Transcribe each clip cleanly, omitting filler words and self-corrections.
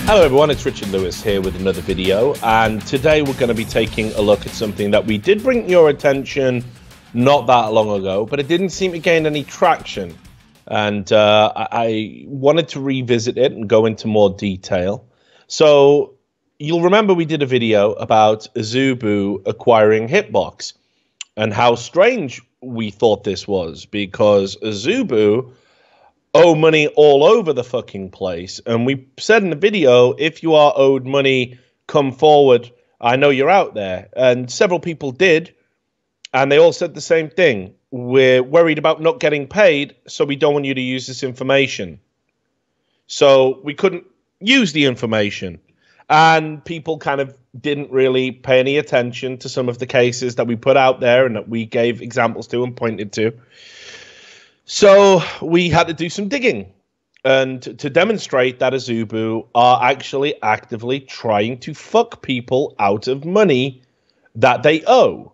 Hello everyone, it's Richard Lewis here with another video, and today we're going to be taking a look at something that we did bring to your attention not that long ago, but it didn't seem to gain any traction, and I wanted to revisit it and go into more detail. So you'll remember we did a video about Azubu acquiring Hitbox and how strange we thought this was, because Azubu owe money all over the fucking place. And we said in the video, if you are owed money, come forward. I know you're out there. And several people did. And they all said the same thing. We're worried about not getting paid, so we don't want you to use this information. So we couldn't use the information. And people kind of didn't really pay any attention to some of the cases that we put out there and that we gave examples to and pointed to. So we had to do some digging and to demonstrate that Azubu are actually actively trying to fuck people out of money that they owe.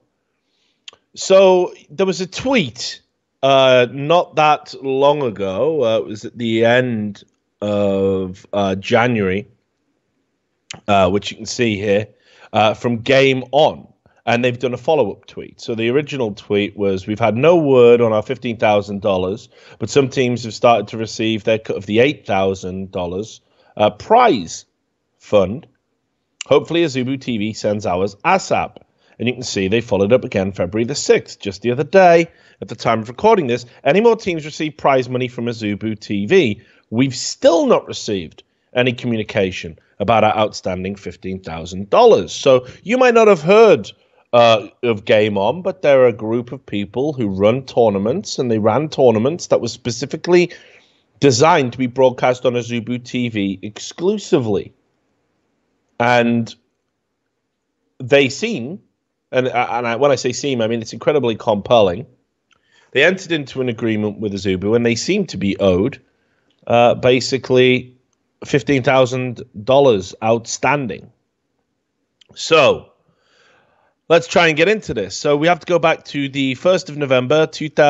So there was a tweet not that long ago. It was at the end of January, which you can see here, from Game On. And they've done a follow-up tweet. So the original tweet was, we've had no word on our $15,000, but some teams have started to receive their cut of the $8,000 prize fund. Hopefully Azubu TV sends ours ASAP. And you can see they followed up again February the 6th, just the other day, at the time of recording this. Any more teams receive prize money from Azubu TV? We've still not received any communication about our outstanding $15,000. So you might not have heard of Game On, but they're a group of people who run tournaments, and they ran tournaments that were specifically designed to be broadcast on Azubu TV exclusively. And they seem, and when I say seem, I mean it's incredibly compelling. They entered into an agreement with Azubu, and they seem to be owed basically $15,000 outstanding. So let's try and get into this. So we have to go back to the 1st of November,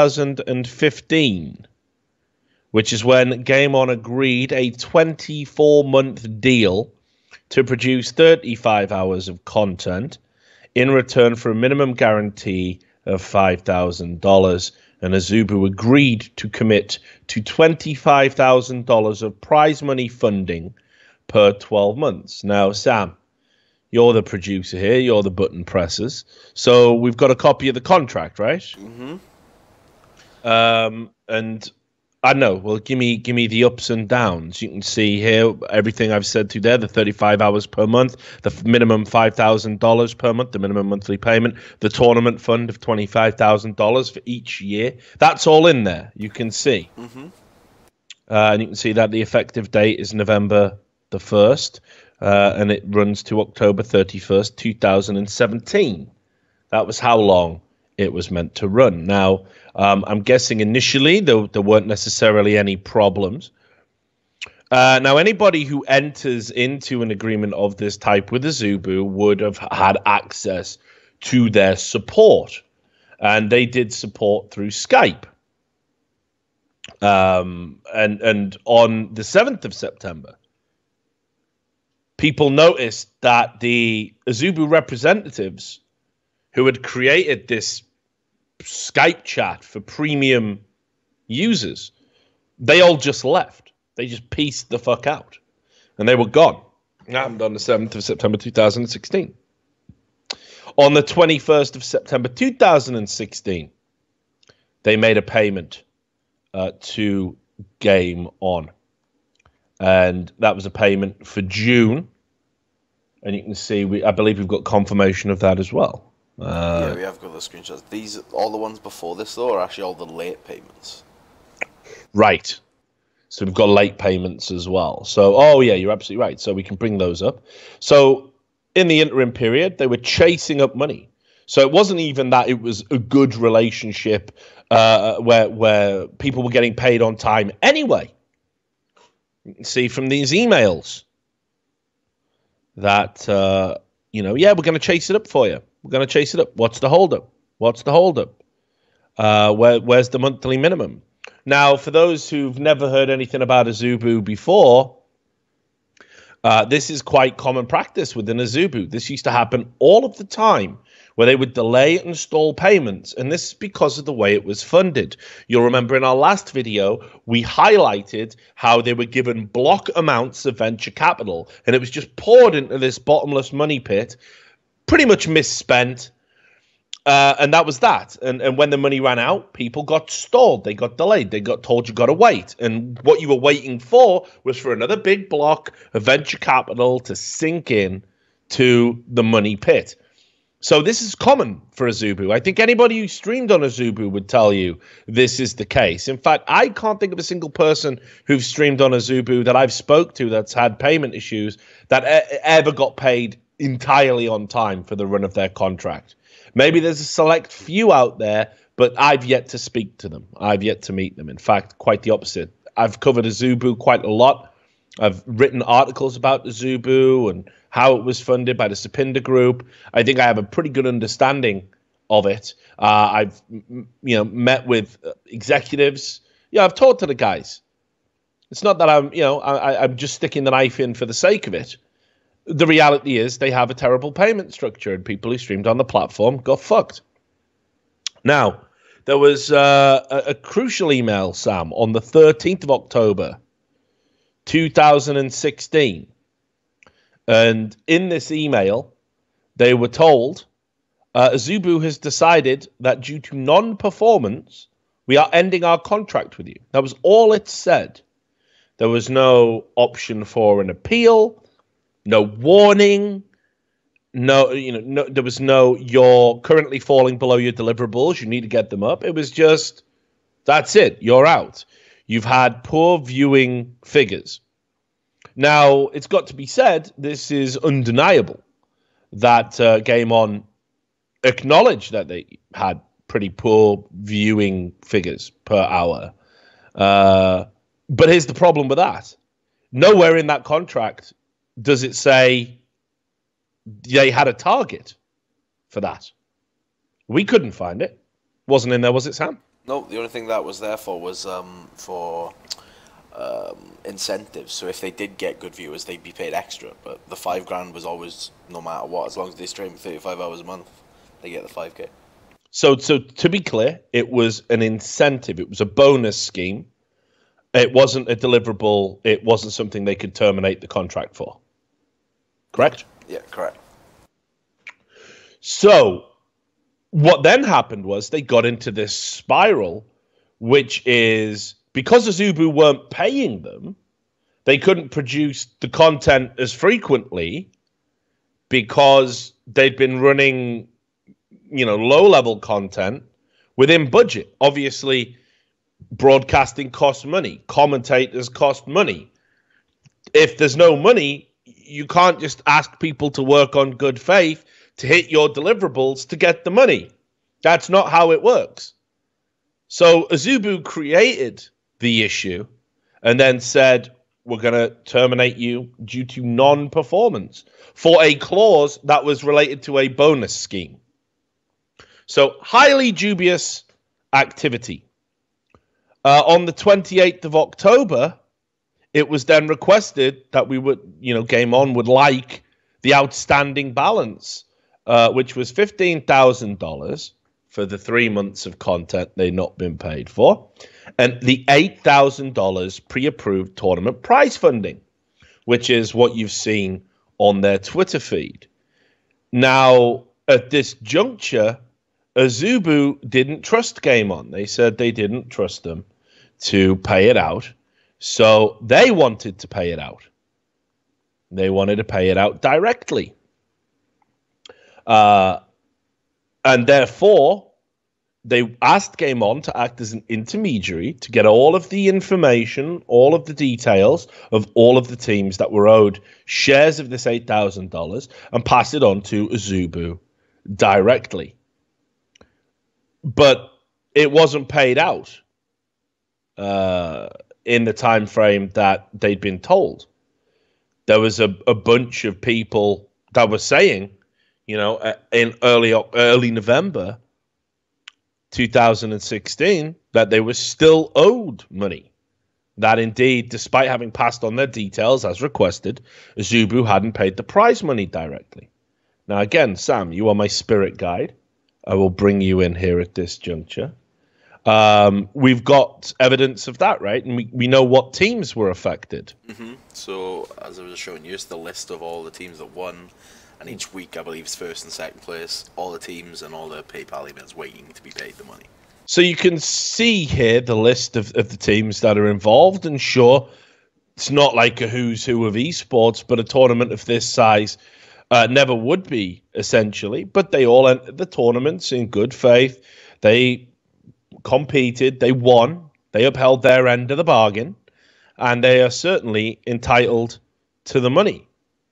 2015, which is when Game On agreed a 24-month deal to produce 35 hours of content in return for a minimum guarantee of $5,000. And Azubu agreed to commit to $25,000 of prize money funding per 12 months. Now, Sam, you're the producer here. You're the button pressers. So we've got a copy of the contract, right? Mm-hmm. And I know. Well, give me the ups and downs. You can see here everything I've said to there. The 35 hours per month, the minimum $5,000 per month, the minimum monthly payment, the tournament fund of $25,000 for each year. That's all in there. You can see. Mm-hmm. And you can see that the effective date is November the 1st. And it runs to October 31st, 2017. That was how long it was meant to run. Now, I'm guessing initially there weren't necessarily any problems. Now, anybody who enters into an agreement of this type with Azubu would have had access to their support. And they did support through Skype. And on the 7th of September, people noticed that the Azubu representatives who had created this Skype chat for premium users, they all just left. They just pieced the fuck out. And they were gone. That happened on the 7th of September 2016. On the 21st of September 2016, they made a payment to Game On. And that was a payment for June. And you can see, I believe we've got confirmation of that as well. Yeah, we have got the screenshots. These, all the ones before this, though, are actually all the late payments. Right. So we've got late payments as well. So, oh, yeah, you're absolutely right. So we can bring those up. So in the interim period, they were chasing up money. So it wasn't even that it was a good relationship where people were getting paid on time anyway. You can see from these emails that, yeah, we're going to chase it up for you. We're going to chase it up. What's the holdup? What's the holdup? Where's the monthly minimum? Now, for those who've never heard anything about Azubu before, This is quite common practice within Azubu. This used to happen all of the time, where they would delay and stall payments, and this is because of the way it was funded. You'll remember in our last video, we highlighted how they were given block amounts of venture capital, and it was just poured into this bottomless money pit, pretty much misspent, and that was that. And when the money ran out, people got stalled. They got delayed. They got told you got to wait. And what you were waiting for was for another big block of venture capital to sink in to the money pit. So this is common for Azubu. I think anybody who streamed on Azubu would tell you this is the case. In fact, I can't think of a single person who's streamed on Azubu that I've spoke to that's had payment issues that ever got paid entirely on time for the run of their contract. Maybe there's a select few out there, but I've yet to speak to them. I've yet to meet them. In fact, quite the opposite. I've covered Azubu quite a lot. I've written articles about Azubu and how it was funded by the Sapinda Group. I think I have a pretty good understanding of it. I've met with executives. Yeah, I've talked to the guys. It's not that I'm just sticking the knife in for the sake of it. The reality is they have a terrible payment structure, and people who streamed on the platform got fucked. Now, there was a crucial email, Sam, on the 13th of October, 2016. And in this email, they were told, Azubu has decided that due to non-performance, we are ending our contract with you. That was all it said. There was no option for an appeal, no warning, no, there was no, you're currently falling below your deliverables, you need to get them up. It was just, that's it, you're out. You've had poor viewing figures. Now, it's got to be said, this is undeniable, that Game On acknowledged that they had pretty poor viewing figures per hour. But here's the problem with that. Nowhere in that contract does it say they had a target for that. We couldn't find it. Wasn't in there, was it, Sam? No, the only thing that was there for was for incentives. So if they did get good viewers, they'd be paid extra. But the $5,000 was always, no matter what, as long as they stream 35 hours a month, they get the $5,000. So to be clear, it was an incentive. It was a bonus scheme. It wasn't a deliverable. It wasn't something they could terminate the contract for. Correct? Yeah, correct. So what then happened was they got into this spiral, which is because Azubu weren't paying them, they couldn't produce the content as frequently because they'd been running, low-level content within budget. Obviously, broadcasting costs money. Commentators cost money. If there's no money, you can't just ask people to work on good faith to hit your deliverables to get the money. That's not how it works. So Azubu created the issue and then said, we're going to terminate you due to non-performance for a clause that was related to a bonus scheme. So highly dubious activity. On the 28th of October, it was then requested that we would, Game On would like the outstanding balance, which was $15,000 for the 3 months of content they'd not been paid for, and the $8,000 pre-approved tournament prize funding, which is what you've seen on their Twitter feed. Now, at this juncture, Azubu didn't trust Game On. They said they didn't trust them to pay it out. So they wanted to pay it out. They wanted to pay it out directly. And therefore, they asked Game On to act as an intermediary to get all of the information, all of the details of all of the teams that were owed shares of this $8,000 and pass it on to Azubu directly. But it wasn't paid out in the time frame that they'd been told. There was a bunch of people that were saying, in early November 2016, that they were still owed money that indeed, despite having passed on their details as requested, Zubu hadn't paid the prize money directly. Now, again, Sam, you are my spirit guide. I will bring you in here at this juncture. We've got evidence of that, right? And we know what teams were affected. Mm-hmm. So, as I was showing you, it's the list of all the teams that won. And each week, I believe, is first and second place. All the teams and all the PayPal emails waiting to be paid the money. So you can see here the list of the teams that are involved. And sure, it's not like a who's who of esports, but a tournament of this size never would be, essentially. But they all entered the tournaments in good faith. They competed, they won, they upheld their end of the bargain, and they are certainly entitled to the money.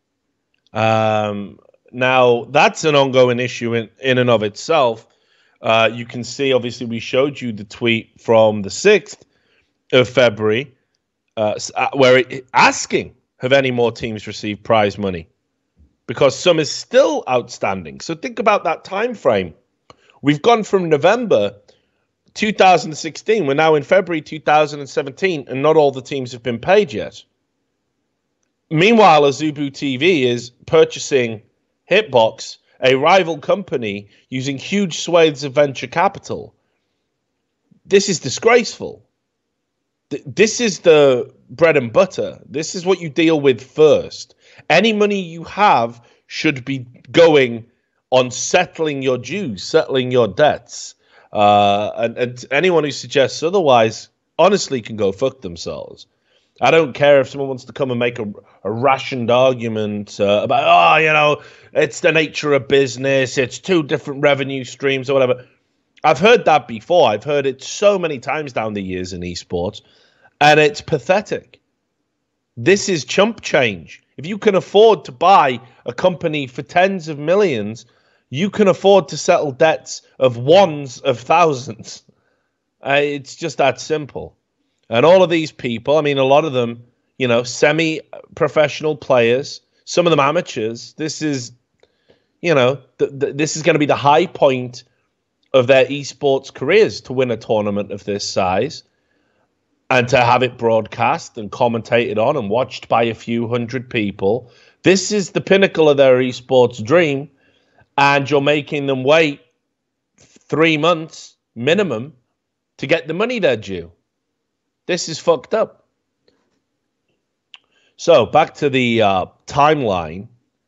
Now, that's an ongoing issue in and of itself. You can see, obviously, we showed you the tweet from the 6th of February where asking, have any more teams received prize money? Because some is still outstanding. So think about that time frame. We've gone from November 2016. We're now in February 2017, and not all the teams have been paid yet. Meanwhile, Azubu TV is purchasing Hitbox, a rival company, using huge swathes of venture capital. This is disgraceful. This is the bread and butter. This is what you deal with first. Any money you have should be going on settling your dues, settling your debts. And anyone who suggests otherwise, honestly, can go fuck themselves. I don't care if someone wants to come and make a rationed argument about, it's the nature of business, it's two different revenue streams or whatever. I've heard that before. I've heard it so many times down the years in esports, and it's pathetic. This is chump change. If you can afford to buy a company for tens of millions, you can afford to settle debts of ones of thousands. It's just that simple. And all of these people, I mean, a lot of them, semi-professional players, some of them amateurs. This is, this is going to be the high point of their esports careers, to win a tournament of this size and to have it broadcast and commentated on and watched by a few hundred people. This is the pinnacle of their esports dream. And you're making them wait 3 months minimum to get the money they're due. This is fucked up. So back to the timeline.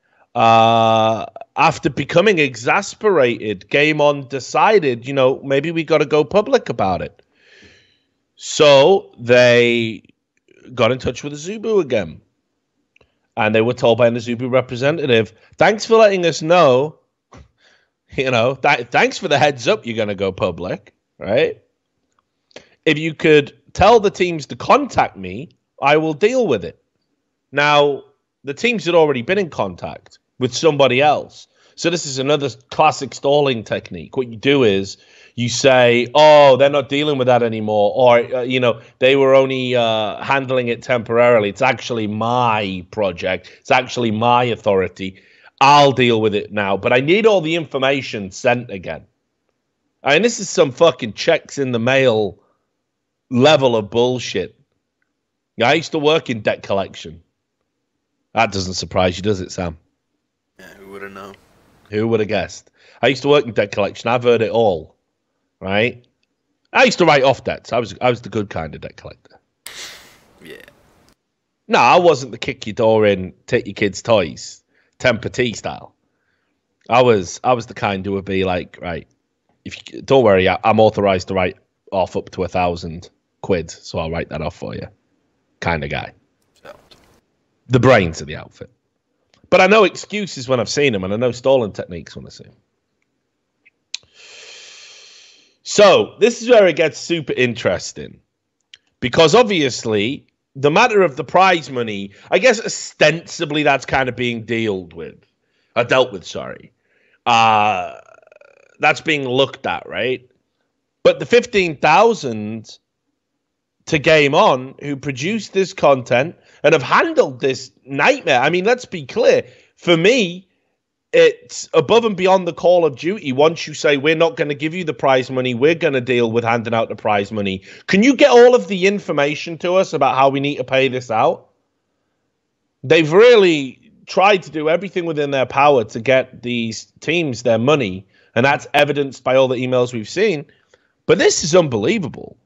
After becoming exasperated, Game On decided, maybe we got to go public about it. So they got in touch with Azubu again. And they were told by an Azubu representative, thanks for letting us know. Thanks for the heads up you're going to go public, right? If you could tell the teams to contact me, I will deal with it. Now, the teams had already been in contact with somebody else. So this is another classic stalling technique. What you do is you say, oh, they're not dealing with that anymore. Or, they were only handling it temporarily. It's actually my project. It's actually my authority. I'll deal with it now. But I need all the information sent again. I mean, this is some fucking checks in the mail level of bullshit. I used to work in debt collection. That doesn't surprise you, does it, Sam? Yeah, who would have known? Who would have guessed? I used to work in debt collection. I've heard it all, right? I used to write off debts. I was the good kind of debt collector. Yeah. No, I wasn't the kick your door in, take your kids' toys, Temper T style. I was the kind who would be like, right, don't worry, I'm authorized to write off up to 1,000 quid, so I'll write that off for you. Kind of guy. The brains of the outfit. But I know excuses when I've seen them, and I know stalling techniques when I see them. So this is where it gets super interesting, because obviously the matter of the prize money, I guess ostensibly that's kind of being dealt with. That's being looked at, right? But the 15,000 to Game On, who produced this content and have handled this nightmare. I mean, let's be clear. For me, it's above and beyond the Call of Duty. Once you say, we're not going to give you the prize money, we're going to deal with handing out the prize money. Can you get all of the information to us about how we need to pay this out? They've really tried to do everything within their power to get these teams their money, and that's evidenced by all the emails we've seen. But this is unbelievable.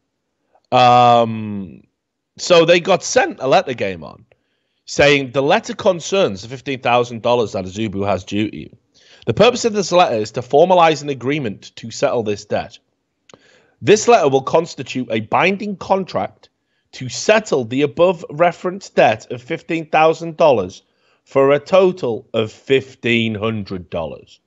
So they got sent a letter game on, saying the letter concerns the $15,000 that Azubu has due to you. The purpose of this letter is to formalize an agreement to settle this debt. This letter will constitute a binding contract to settle the above referenced debt of $15,000 for a total of $1,500.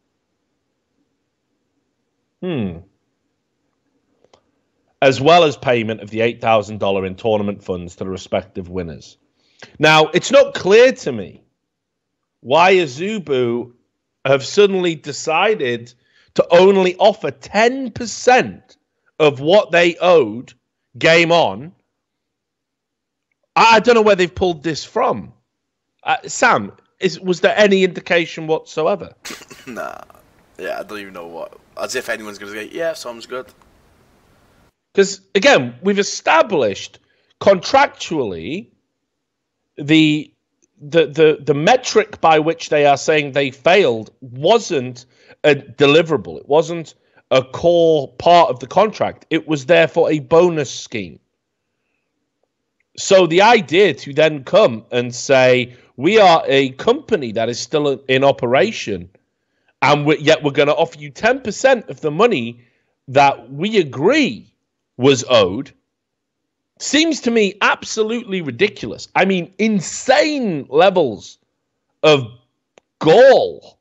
As well as payment of the $8,000 in tournament funds to the respective winners. Now, it's not clear to me why Azubu have suddenly decided to only offer 10% of what they owed game on. I don't know where they've pulled this from. Sam, was there any indication whatsoever? Nah. Yeah, I don't even know what. As if anyone's going to say, yeah, sounds good. Because, again, we've established contractually the metric by which they are saying they failed wasn't a deliverable. It wasn't a core part of the contract. It was therefore a bonus scheme. So the idea to then come and say, we are a company that is still in operation, and yet we're going to offer you 10% of the money that we agree was owed, seems to me absolutely ridiculous. I mean, insane levels of gall.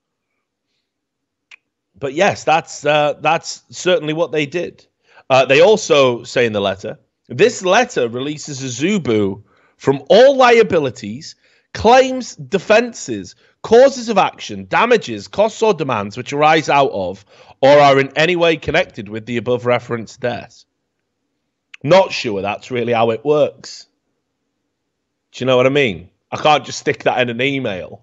But yes, that's certainly what they did. They also say in the letter, this letter releases Azubu from all liabilities, claims, defenses, causes of action, damages, costs or demands which arise out of or are in any way connected with the above referenced debt. Not sure that's really how it works. Do you know what I mean? I can't just stick that in an email.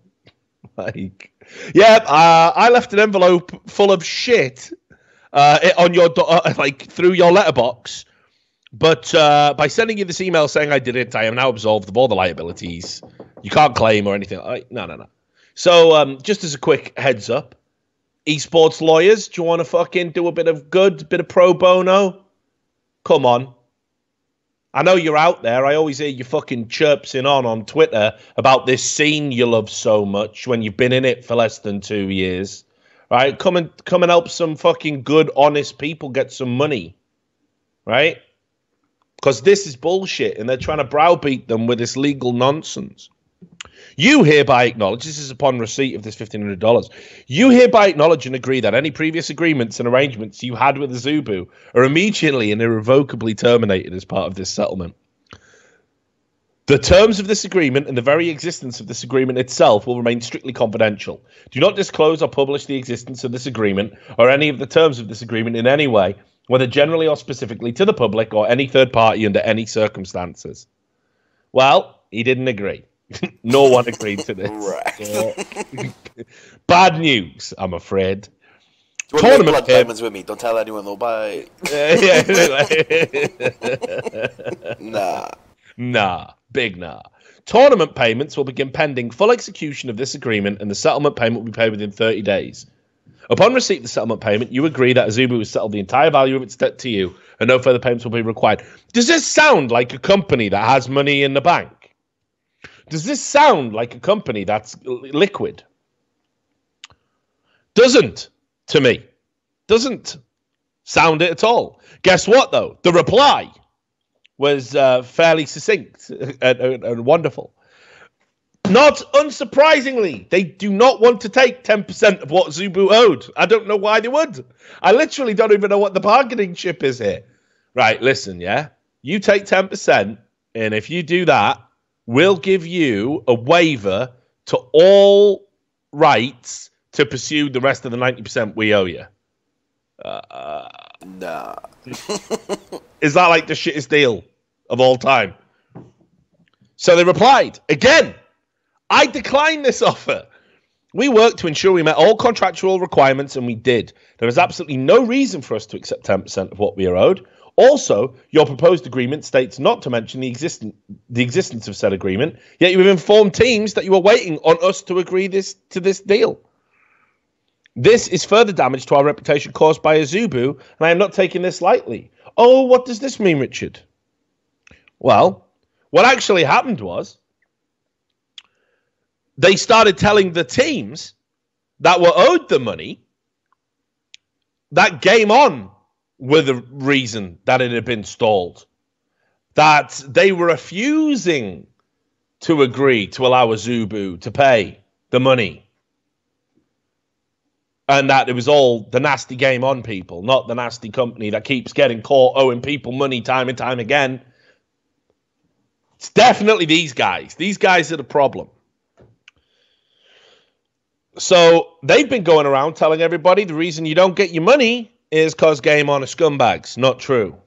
I left an envelope full of shit on your through your letterbox. But by sending you this email saying I did it, I am now absolved of all the liabilities. You can't claim or anything. No. So just as a quick heads up, esports lawyers, do you want to fucking do a bit of pro bono? Come on. I know you're out there. I always hear you fucking chirpsing on Twitter about this scene you love so much when you've been in it for less than 2 years. Right? Come and help some fucking good, honest people get some money. Right? Because this is bullshit and they're trying to browbeat them with this legal nonsense. You hereby acknowledge, this is upon receipt of this $1,500, you hereby acknowledge and agree that any previous agreements and arrangements you had with Azubu are immediately and irrevocably terminated as part of this settlement. The terms of this agreement and the very existence of this agreement itself will remain strictly confidential. Do not disclose or publish the existence of this agreement or any of the terms of this agreement in any way, whether generally or specifically to the public or any third party under any circumstances. Well, he didn't agree. No one agreed to this. Right. Bad news, I'm afraid. Tournament payments with me. Don't tell anyone. They'll buy. Nah. Big nah. Tournament payments will begin pending full execution of this agreement, and the settlement payment will be paid within 30 days. Upon receipt of the settlement payment, you agree that Azubu has settled the entire value of its debt to you, and no further payments will be required. Does this sound like a company that has money in the bank? Does this sound like a company that's liquid? Doesn't, to me. Doesn't sound it at all. Guess what, though? The reply was fairly succinct and wonderful. Not unsurprisingly, they do not want to take 10% of what Azubu owed. I don't know why they would. I literally don't even know what the bargaining chip is here. Right, listen, yeah? You take 10%, and if you do that, we'll give you a waiver to all rights to pursue the rest of the 90% we owe you. Nah. Is that like the shittest deal of all time? So they replied, again, I decline this offer. We worked to ensure we met all contractual requirements, and we did. There is absolutely no reason for us to accept 10% of what we are owed. Also, your proposed agreement states not to mention the existence of said agreement, yet you have informed teams that you are waiting on us to agree to this deal. This is further damage to our reputation caused by Azubu, and I am not taking this lightly. Oh, what does this mean, Richard? Well, what actually happened was they started telling the teams that were owed the money that Game On were the reason that it had been stalled. That they were refusing to agree to allow Azubu to pay the money. And that it was all the nasty Game On people, not the nasty company that keeps getting caught owing people money time and time again. It's definitely these guys. These guys are the problem. So they've been going around telling everybody the reason you don't get your money is because Game On are scumbags. Not true.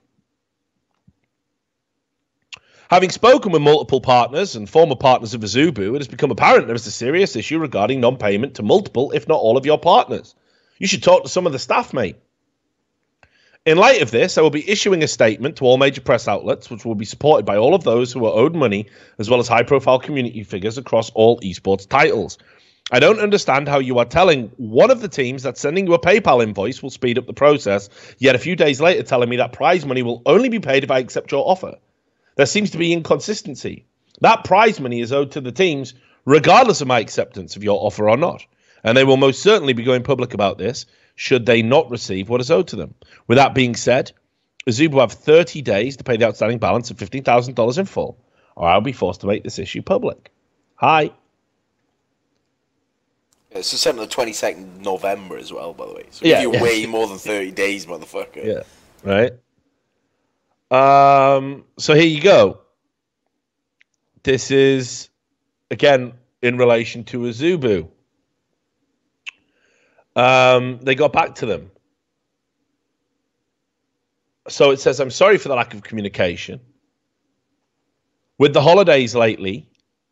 Having spoken with multiple partners and former partners of Azubu, it has become apparent there is a serious issue regarding non-payment to multiple, if not all, of your partners. You should talk to some of the staff, mate. In light of this, I will be issuing a statement to all major press outlets, which will be supported by all of those who are owed money, as well as high-profile community figures across all esports titles. I don't understand how you are telling one of the teams that sending you a PayPal invoice will speed up the process, yet a few days later telling me that prize money will only be paid if I accept your offer. There seems to be inconsistency. That prize money is owed to the teams, regardless of my acceptance of your offer or not. And they will most certainly be going public about this, should they not receive what is owed to them. With that being said, Azubu have 30 days to pay the outstanding balance of $15,000 in full, or I'll be forced to make this issue public. Hi. It's just sent on the 22nd November as well, by the way. So yeah, you're way more than 30 days, motherfucker. Yeah, right. So here you go. This is, again, in relation to Azubu. They got back to them. So it says, I'm sorry for the lack of communication. With the holidays lately,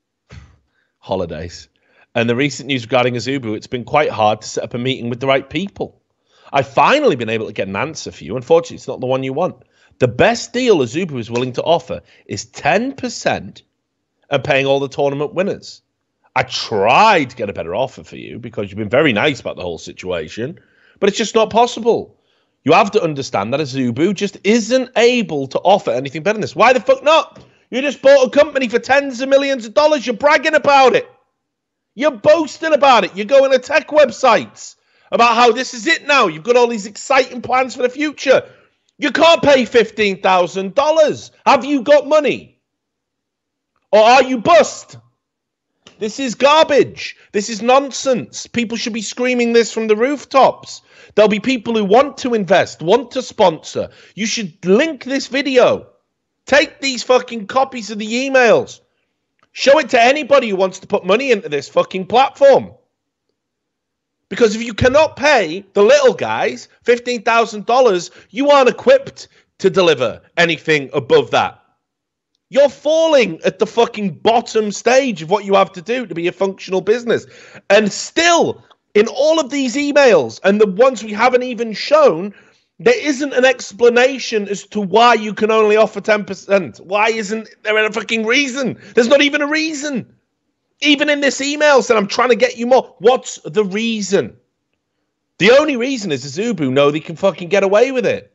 and the recent news regarding Azubu, it's been quite hard to set up a meeting with the right people. I've finally been able to get an answer for you. Unfortunately, it's not the one you want. The best deal Azubu is willing to offer is 10% and paying all the tournament winners. I tried to get a better offer for you because you've been very nice about the whole situation, but it's just not possible. You have to understand that Azubu just isn't able to offer anything better than this. Why the fuck not? You just bought a company for tens of millions of dollars. You're bragging about it. You're boasting about it. You're going to tech websites about how this is it now. You've got all these exciting plans for the future. You can't pay $15,000. Have you got money? Or are you bust? This is garbage. This is nonsense. People should be screaming this from the rooftops. There'll be people who want to invest, want to sponsor. You should link this video. Take these fucking copies of the emails. Show it to anybody who wants to put money into this fucking platform. Because if you cannot pay the little guys $15,000, you aren't equipped to deliver anything above that. You're falling at the fucking bottom stage of what you have to do to be a functional business. And still, in all of these emails, and the ones we haven't even shown, there isn't an explanation as to why you can only offer 10%. Why isn't there a fucking reason? There's not even a reason. Even in this email said, I'm trying to get you more. What's the reason? The only reason is Azubu know they can fucking get away with it.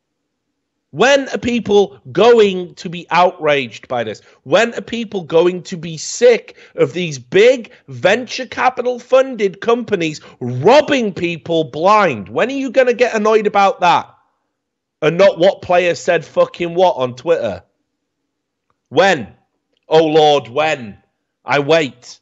When are people going to be outraged by this? When are people going to be sick of these big venture capital funded companies robbing people blind? When are you going to get annoyed about that? And not what player said fucking what on Twitter? When? Oh Lord, when? I wait.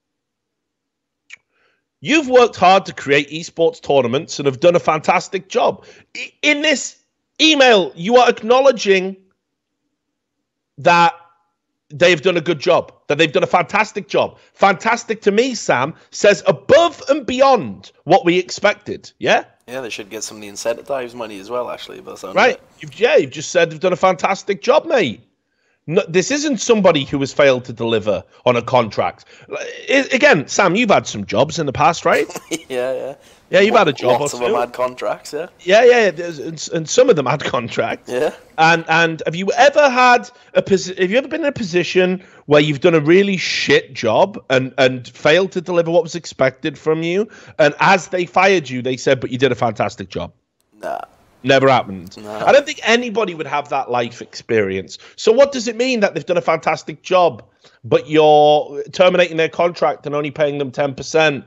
You've worked hard to create esports tournaments and have done a fantastic job. In this email, you are acknowledging that they've done a good job, that they've done a fantastic job. Fantastic to me, Sam, says above and beyond what we expected. Yeah? Yeah, they should get some of the incentives money as well, actually. But right. You've just said they've done a fantastic job, mate. No, this isn't somebody who has failed to deliver on a contract. Again, Sam, you've had some jobs in the past, right? Yeah. Yeah, you've had a job Lots or of two. them had contracts, yeah. Yeah. And some of them had contracts. Yeah. And have you ever had have you ever been in a position where you've done a really shit job and failed to deliver what was expected from you? And as they fired you, they said, "But you did a fantastic job." Nah. Never happened. No. I don't think anybody would have that life experience. So what does it mean that they've done a fantastic job, but you're terminating their contract and only paying them 10%?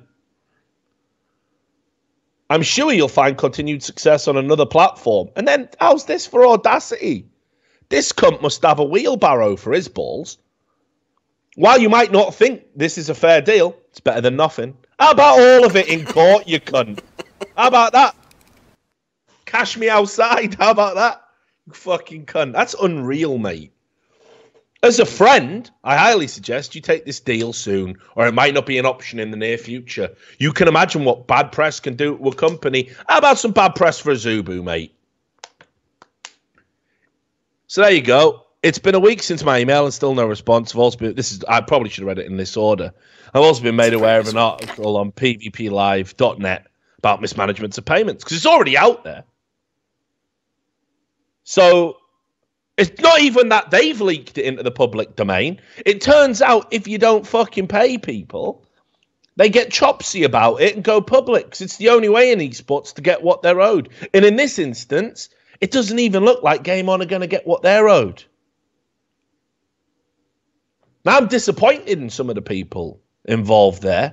I'm sure you'll find continued success on another platform. And then, how's this for audacity? This cunt must have a wheelbarrow for his balls. While you might not think this is a fair deal, it's better than nothing. How about all of it in court, you cunt? How about that? Cash me outside. How about that? You fucking cunt. That's unreal, mate. As a friend, I highly suggest you take this deal soon, or it might not be an option in the near future. You can imagine what bad press can do to a company. How about some bad press for Azubu, mate? So there you go. It's been a week since my email and still no response. I probably should have read it in this order. I've also been made aware of an article on pvplive.net about mismanagements of payments, because it's already out there. So it's not even that they've leaked it into the public domain. It turns out if you don't fucking pay people, they get chopsy about it and go public, because it's the only way in esports to get what they're owed. And in this instance, it doesn't even look like Game On are going to get what they're owed. Now, I'm disappointed in some of the people involved there,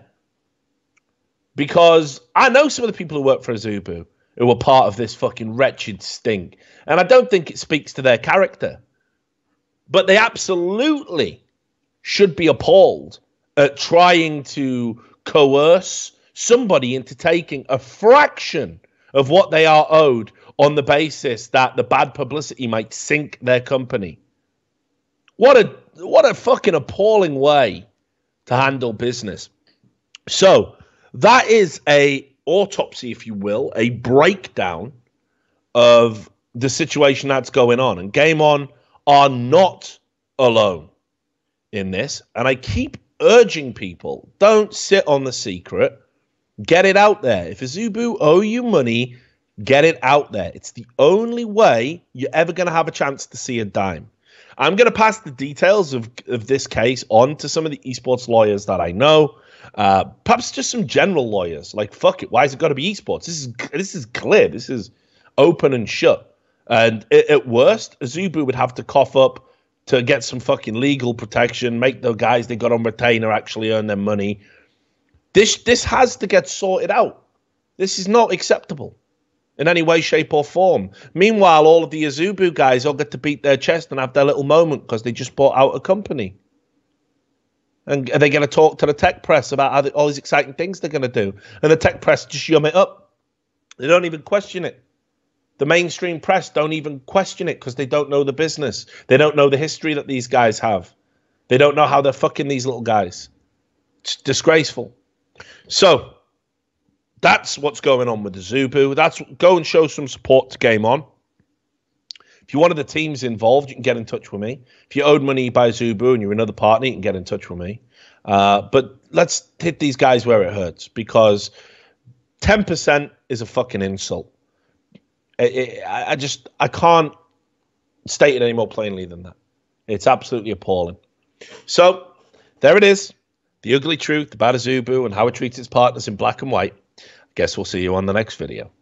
because I know some of the people who work for Azubu who were part of this fucking wretched stink. And I don't think it speaks to their character. But they absolutely should be appalled at trying to coerce somebody into taking a fraction of what they are owed on the basis that the bad publicity might sink their company. What a fucking appalling way to handle business. So that is a autopsy, if you will, a breakdown of the situation that's going on. And Game On are not alone in this. And I keep urging people, don't sit on the secret. Get it out there. If Azubu owe you money, get it out there. It's the only way you're ever going to have a chance to see a dime. I'm going to pass the details of this case on to some of the esports lawyers that I know. Perhaps just some general lawyers. Like, fuck it, why has it got to be esports? This is clear. This is open and shut. And at worst, Azubu would have to cough up to get some fucking legal protection, make the guys they got on retainer actually earn their money. This has to get sorted out. This is not acceptable in any way, shape, or form. Meanwhile, all of the Azubu guys all get to beat their chest and have their little moment because they just bought out a company. And are they going to talk to the tech press about all these exciting things they're going to do? And the tech press just yum it up. They don't even question it. The mainstream press don't even question it because they don't know the business. They don't know the history that these guys have. They don't know how they're fucking these little guys. It's disgraceful. So that's what's going on with the Azubu. Go and show some support to Game On. If you're one of the teams involved, you can get in touch with me. If you're owed money by Azubu and you're another partner, you can get in touch with me. But let's hit these guys where it hurts, because 10% is a fucking insult. I can't state it any more plainly than that. It's absolutely appalling. So there it is. The ugly truth about Azubu and how it treats its partners in black and white. I guess we'll see you on the next video.